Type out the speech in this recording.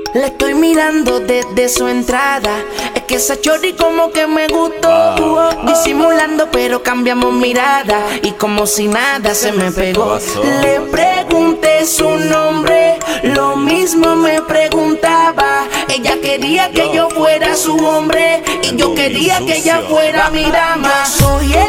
Le estoy mirando desde su entrada. Es que esa chori como que me gustó. Disimulando pero cambiamos mirada. Y como si nada se me pegó. Le pregunté su nombre, lo mismo me preguntaba. Ella quería que yo fuera su hombre y yo quería que ella fuera mi dama. Soy el